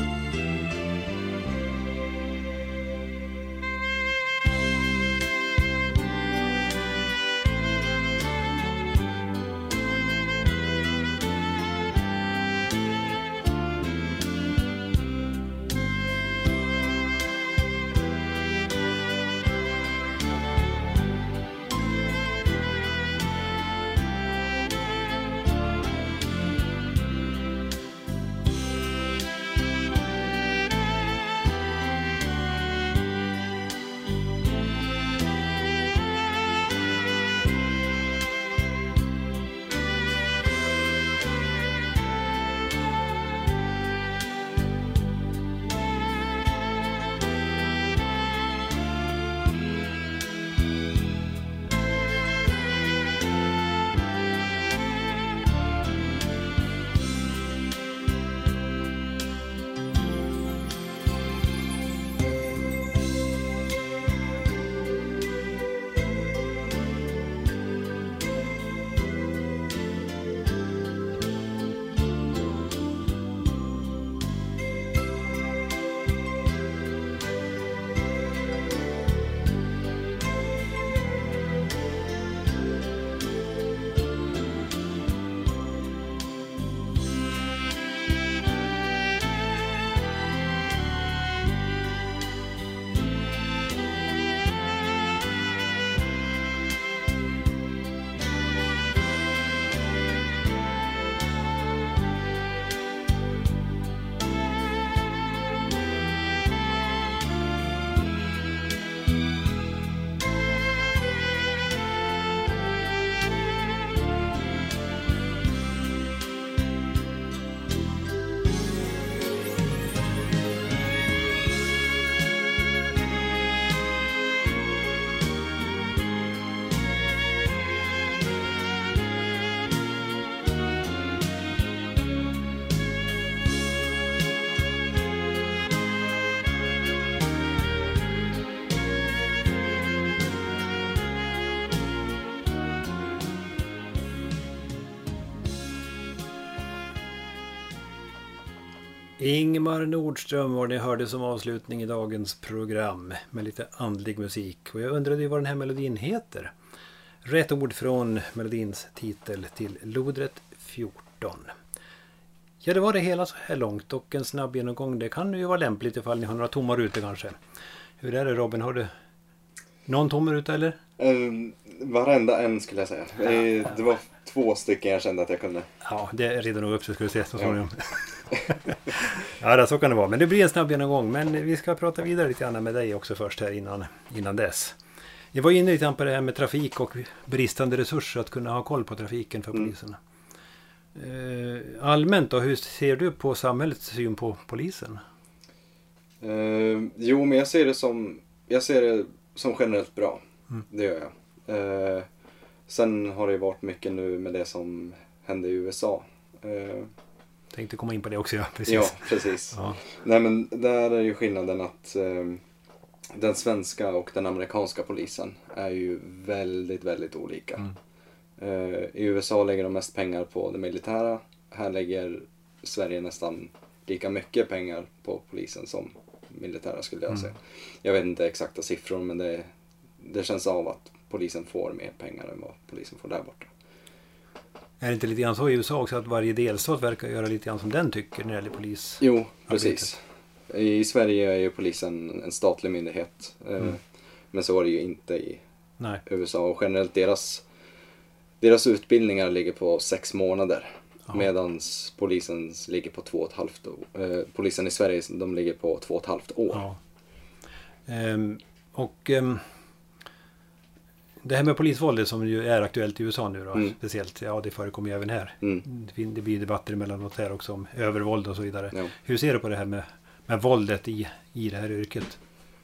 Ingmar Nordström var det hörde som avslutning i dagens program med lite andlig musik. Och jag undrade ju vad den här melodin heter. Rätt ord från melodins titel till Lodrätt fjorton. Ja, det var det hela så här långt och en snabb genomgång. Det kan ju vara lämpligt ifall ni har några tomma rutor kanske. Hur är det Robin? Har du någon tom ruta eller? Um, varenda en skulle jag säga. Det, det var två stycken jag kände att jag kunde. Ja, det är redan nog upp så ska vi se så småningom. Ja, det, så kan det vara. Men det blir en snabb genomgång. Men vi ska prata vidare lite grann med dig också först här innan, innan dess. Jag var inne lite grann på det här med trafik och bristande resurser att kunna ha koll på trafiken för polisen. Mm. Eh, allmänt då, hur ser du på samhällets syn på polisen? Eh, jo, men jag ser det som jag ser det som generellt bra. Mm. Det gör jag. Eh, sen har det varit mycket nu med det som hände i U S A. Eh, Tänkte komma in på det också, ja. Precis. Ja, precis. Ja. Nej, men där är ju skillnaden att eh, den svenska och den amerikanska polisen är ju väldigt, väldigt olika. Mm. Eh, I U S A lägger de mest pengar på det militära. Här lägger Sverige nästan lika mycket pengar på polisen som militära skulle jag säga. Mm. Jag vet inte exakta siffror, men det, det känns av att polisen får mer pengar än vad polisen får där borta. Är det inte lite grann så i U S A också att varje delstat verkar göra lite grann som den tycker när det gäller polis? Jo, precis. I Sverige är ju polisen en statlig myndighet. Mm. Men så är det ju inte i Nej. U S A. Och generellt deras, deras utbildningar ligger på sex månader. Ja. Medan polisen ligger på två och ett halvt år. Eh, polisen i Sverige de ligger på två och ett halvt år. Ja. Ehm, och ehm, det här med polisvåldet som ju är aktuellt i U S A nu då, Mm. speciellt, ja det förekommer ju även här. Mm. Det fin- Det blir debatter emellanåt här också om övervåld och så vidare. Ja. Hur ser du på det här med, med våldet i, i det här yrket?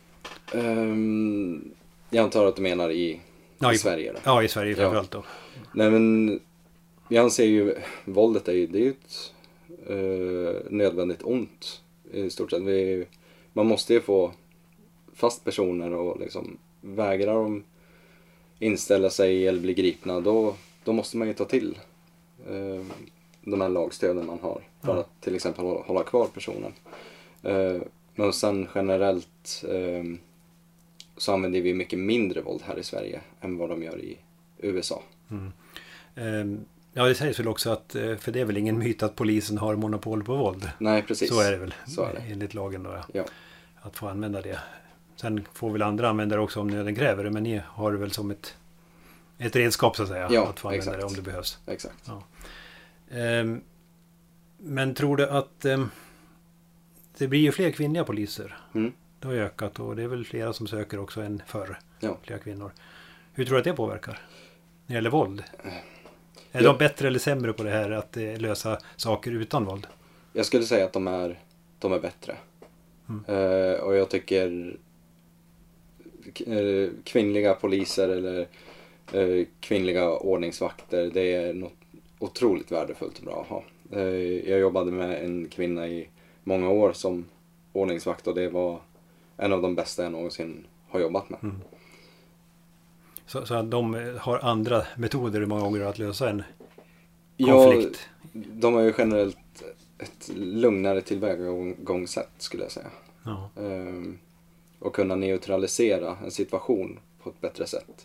Ehm, jag antar att du menar i, Ja, i i- Sverige då. Ja, i Sverige Ja. framförallt då. Nej men, jag anser ju, våldet är ju, det är ju ett eh, nödvändigt ont i stort sett. Vi, man måste ju få fast personer och liksom vägrar de inställa sig eller bli gripna, då, då måste man ju ta till eh, de här lagstöden man har för Ja. att till exempel hålla, hålla kvar personen. Eh, men sen generellt eh, så använder vi mycket mindre våld här i Sverige än vad de gör i U S A. Ehm, ja, det sägs väl också att, eh, för det är väl ingen myt att polisen har monopol på våld. Nej, precis. Så är det väl, Så är det. enligt lagen då, ja. Ja. Att få använda det. Sen får väl andra använda det också om nöden kräver det, men ni har det väl som ett, ett redskap så att säga, Ja, att få använda exakt. det om det behövs. Exakt. Ja. Ehm, men tror du att ehm, det blir ju fler kvinnliga poliser? Mm. Det har ju ökat och det är väl flera som söker också än förr. Ja. Flera kvinnor. Hur tror du att det påverkar? När det gäller våld? Är Ja. de bättre eller sämre på det här att eh, lösa saker utan våld? Jag skulle säga att de är, de är bättre. Mm. Eh, och jag tycker k- eh, kvinnliga poliser eller eh, kvinnliga ordningsvakter, det är något otroligt värdefullt och bra att ha. Eh, jag jobbade med en kvinna i många år som ordningsvakt och det var en av de bästa jag någonsin har jobbat med. Mm. Så, så att de eh, har andra metoder många gånger att lösa en konflikt? Ja, de har ju generellt ett lugnare tillvägagångssätt skulle jag säga. Ja. Ehm, och kunna neutralisera en situation på ett bättre sätt.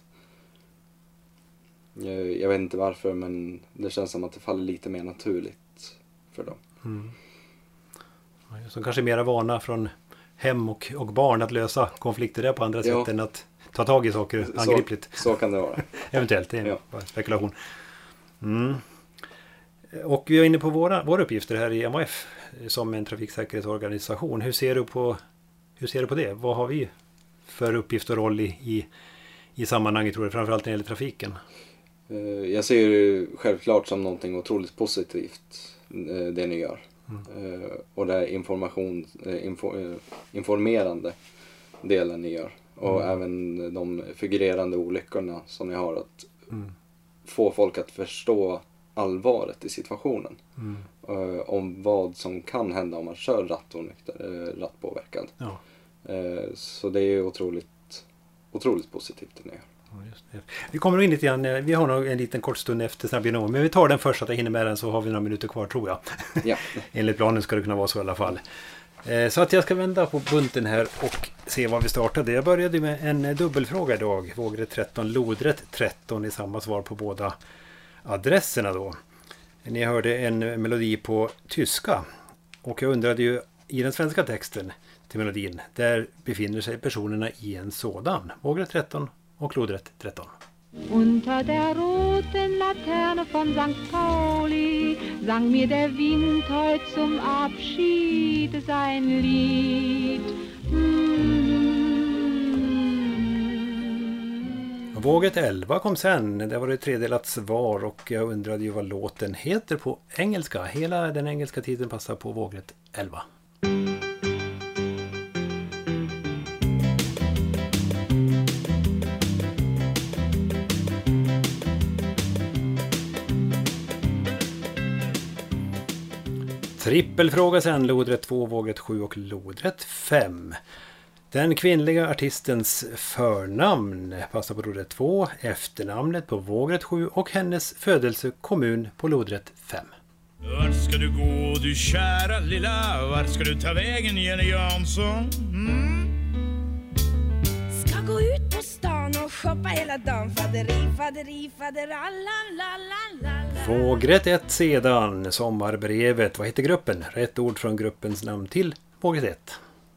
Jag, jag vet inte varför, men det känns som att det faller lite mer naturligt för dem. Mm. Ja, som kanske är mera vana från hem och, och barn att lösa konflikter där på andra Ja. sätt än att ta tag i saker angripligt. Så, så kan det vara. Eventuellt, det är Ja. bara spekulation. Mm. Och vi är inne på våra, våra uppgifter här i M H F som en trafiksäkerhetsorganisation. Hur ser du på, hur ser du på det? Vad har vi för uppgift och roll i, i, i sammanhanget, tror jag, framförallt när det gäller trafiken? Eh, Jag ser det självklart som någonting otroligt positivt, eh, det ni gör. Mm. Eh, Och det är information, eh, info, eh, informerande delen ni gör. Och Mm. även de figurerande olyckorna som ni har, att Mm. få folk att förstå allvaret i situationen. Mm. Eh, om vad som kan hända om man kör rattonykter, eh, rattpåverkad. Ja. Eh, så det är otroligt, otroligt positivt det ni gör. Ja, just det. Vi kommer nog in lite grann, eh, vi har nog en liten kort stund efter snabbgenom, men vi tar den först så att jag hinner med den, så har vi några minuter kvar tror jag. Ja. Enligt planen ska det kunna vara så i alla fall. Eh, Så att jag ska vända på bunten här och se vad vi startade. Jag började med en eh, dubbelfråga idag. Vågrätt tretton, lodrätt tretton i samma svar på båda adresserna då. Ni hörde en eh, melodi på tyska. Och jag undrade ju i den svenska texten till melodin. Där befinner sig personerna i en sådan. Vågrätt tretton och lodrätt tretton. Unter der roten Laterne von Sankt Pauli sang mir der Wind heut zum Abschied sein Lied. Mm. Våget elva kom sen. Det var det tredelat svar och jag undrade ju vad låten heter på engelska. Hela den engelska titeln passar på vågrätt elva. Trippelfråga sen, lodrätt två, vågrätt sju och lodrätt fem. Den kvinnliga artistens förnamn passar på lodrätt två, efternamnet på vågrätt sju och hennes födelsekommun på lodrätt fem. Vart ska du gå du kära lilla? Vart ska du ta vägen Jenny Jansson? Mm? Ska gå ut på stan och shoppa hela dagen. Faderi, faderi, faderallalalalalala. Vågrätt ett sedan, sommarbrevet. Vad heter gruppen? Rätt ord från gruppens namn till vågrätt ett.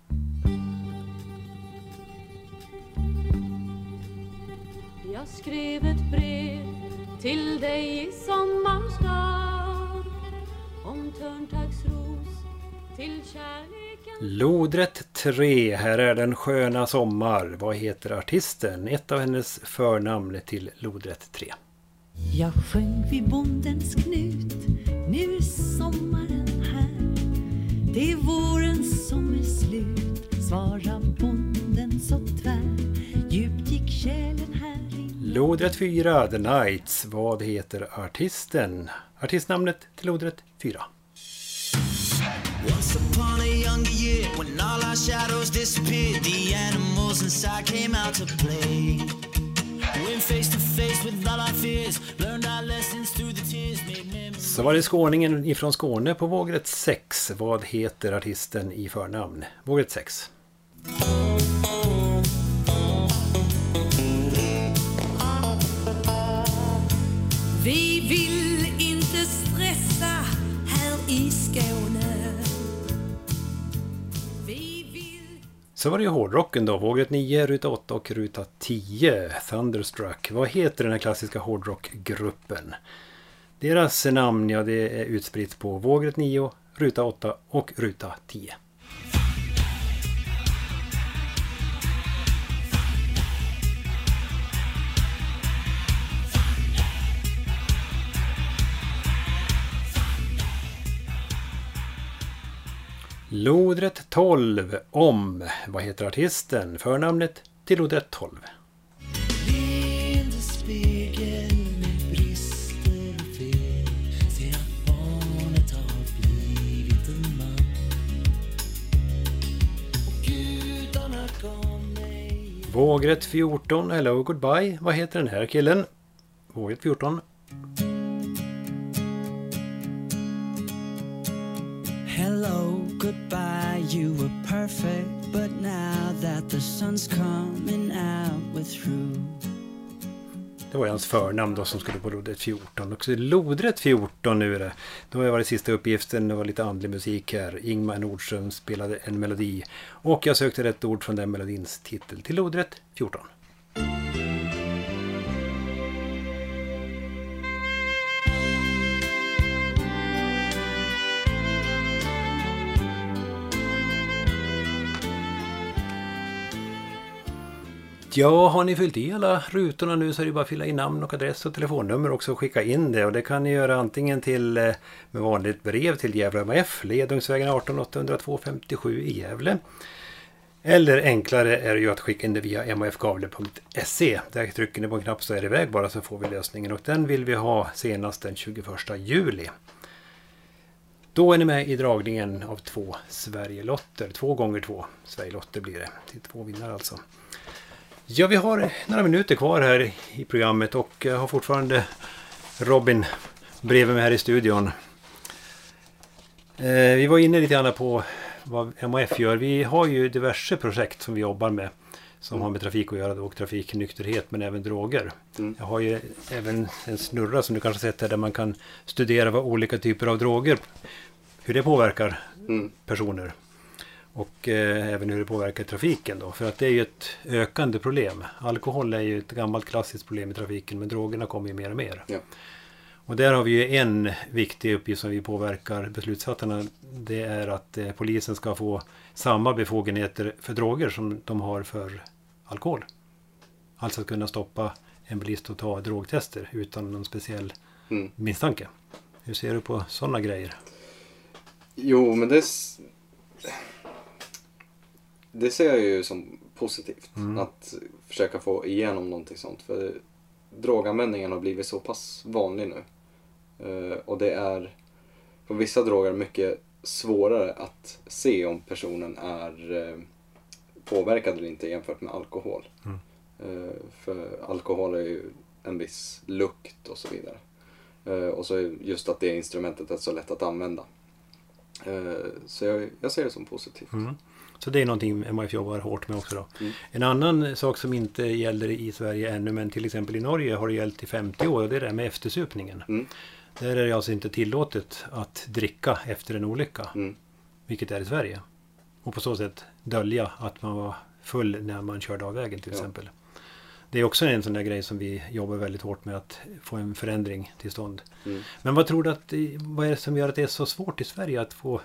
Jag skrev ett brev till dig i sommarstad om törntagsros till kärleken Lodrätt tre, här är den sköna sommar. Vad heter artisten? Ett av hennes förnamn till Lodrätt tre. Jag sjöng vid bondens knut, nu är sommaren här. Det är våren som är slut, svarar bonden så tvär. Djupt gick kärlen här in. Lodrätt fyra, The Nights. Vad heter artisten? Artistnamnet till Lodrätt fyra. Once upon a younger year, when all our shadows disappeared, the animals inside came out to play. Went face to face with all our fears, learned our lessons through the tears, made memories. Så var det skåningen ifrån Skåne på vågrätt sex. Vad heter artisten i förnamn? Vågrätt sex. Vi vill inte stressa här i Skåne. Så var det ju hårdrocken då. Vågrätt nio, ruta åtta och ruta tio. Thunderstruck. Vad heter den här klassiska hårdrockgruppen? Deras namn, ja, det är utspritt på vågrätt nio, ruta åtta och ruta tio. Lodrätt tolv, om. Vad heter artisten? Förnamnet till Lodrätt tolv. Leende spegel med brister och fel, ser att barnet har blivit en man. Och gudarna gav mig. Vågrätt fjorton, Hello Goodbye. Vad heter den här killen? Vågrätt fjorton. Hello, goodbye, you were perfect, but now that the sun's coming out, we're through. Det var hans förnamn då som skulle på Lodrätt fjorton. Och så Lodrätt fjorton nu är det. Då var det sista uppgiften, det var lite andlig musik här. Ingmar Nordström spelade en melodi. Och jag sökte rätt ord från den melodins titel till Lodrätt fjorton. Ja, har ni fyllt i alla rutorna nu så är det bara att fylla i namn och adress och telefonnummer också och skicka in det. Och det kan ni göra antingen till med vanligt brev till Gävle M F, Ledungsvägen arton åttahundratvå femtiosju i Gävle. Eller enklare är det ju att skicka in det via m f gavle punkt se. Där trycker ni på en knapp så är det iväg bara så får vi lösningen. Och den vill vi ha senast den tjugoförsta juli. Då är ni med i dragningen av två Sverigelotter. Två gånger två Sverigelotter blir det. Till två vinnare alltså. Ja, vi har några minuter kvar här i programmet och har fortfarande Robin bredvid mig här i studion. Eh, vi var inne lite grann på vad M H F gör. Vi har ju diverse projekt som vi jobbar med som mm. har med trafik att göra och trafiknykterhet men även droger. Mm. Jag har ju även en snurra som du kanske sett här där man kan studera vad olika typer av droger, hur det påverkar mm. personer. Och eh, även hur det påverkar trafiken då. För att det är ju ett ökande problem. Alkohol är ju ett gammalt klassiskt problem i trafiken. Men drogerna kommer ju mer och mer. Ja. Och där har vi ju en viktig uppgift som vi påverkar beslutsfattarna. Det är att eh, polisen ska få samma befogenheter för droger som de har för alkohol. Alltså att kunna stoppa en bilist och ta drogtester utan någon speciell mm. misstanke. Hur ser du på sådana grejer? Jo, men det... Det ser jag ju som positivt. Mm. Att försöka få igenom någonting sånt. För droganvändningen har blivit så pass vanlig nu. Uh, och det är på vissa droger mycket svårare att se om personen är uh, påverkad eller inte jämfört med alkohol. Mm. Uh, för alkohol är ju en viss lukt och så vidare. Uh, och så just att det instrumentet är så lätt att använda. Uh, så jag, jag ser det som positivt. Mm. Så det är någonting M H F jobbar hårt med också då. Mm. En annan sak som inte gäller i Sverige ännu men till exempel i Norge har det gällt i femtio år och det är det med eftersupningen. Mm. Där är det alltså inte tillåtet att dricka efter en olycka. Mm. Vilket är i Sverige. Och på så sätt dölja att man var full när man körde av vägen till ja. exempel. Det är också en sån där grej som vi jobbar väldigt hårt med att få en förändring till stånd. Mm. Men vad tror du att, vad är det som gör att det är så svårt i Sverige att få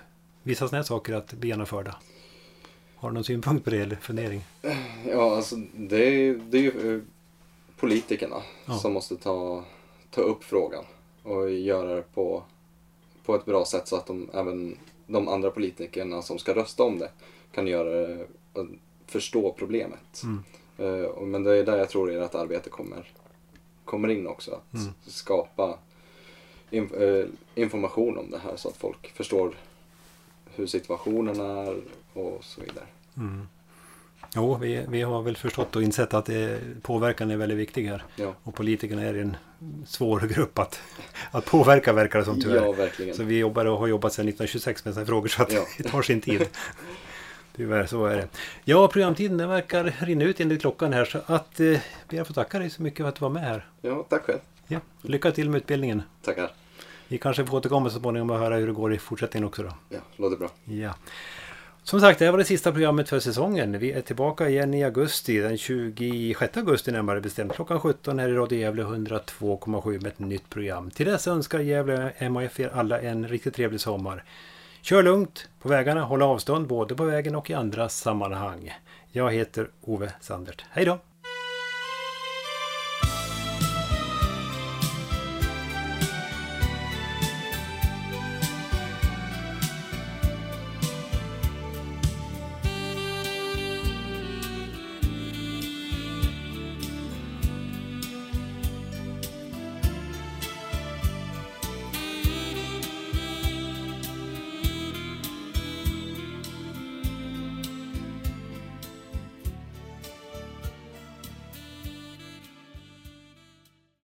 vissa sådana här saker att bli genomförda? Har du någon synpunkt på det eller fundering? Ja, alltså det är, det är ju politikerna ja. som måste ta, ta upp frågan och göra det på, på ett bra sätt så att de, även de andra politikerna som ska rösta om det kan göra det, förstå problemet. Mm. Uh, men det är där jag tror ert arbete kommer, kommer in också. Att mm. skapa in, uh, information om det här så att folk förstår hur situationen är och så vidare. Mm. Jo, vi, vi har väl förstått och insett att det, påverkan är väldigt viktig här. Ja. Och politikerna är en svår grupp att, att påverka, verkar det som tyvärr. Ja, verkligen. Så vi jobbar och har jobbat sedan nittonhundratjugosex med sådana frågor så att ja. det tar sin tid. Tyvärr, så är det. Ja, programtiden den verkar rinna ut enligt klockan här så att eh, ber jag få tacka dig så mycket för att du var med här. Ja, tack själv. Ja, lycka till med utbildningen. Tackar. Vi kanske får återkomma så småningom och höra hur det går i fortsättningen också då. Ja, låter bra. Ja. Som sagt, det här var det sista programmet för säsongen. Vi är tillbaka igen i augusti, den tjugosjätte augusti närmare bestämt, klockan sjutton här i Radio Gävle hundratvå komma sju med ett nytt program. Till dess önskar Gävle M A F er alla en riktigt trevlig sommar. Kör lugnt på vägarna, håll avstånd både på vägen och i andra sammanhang. Jag heter Ove Sandert. Hej då!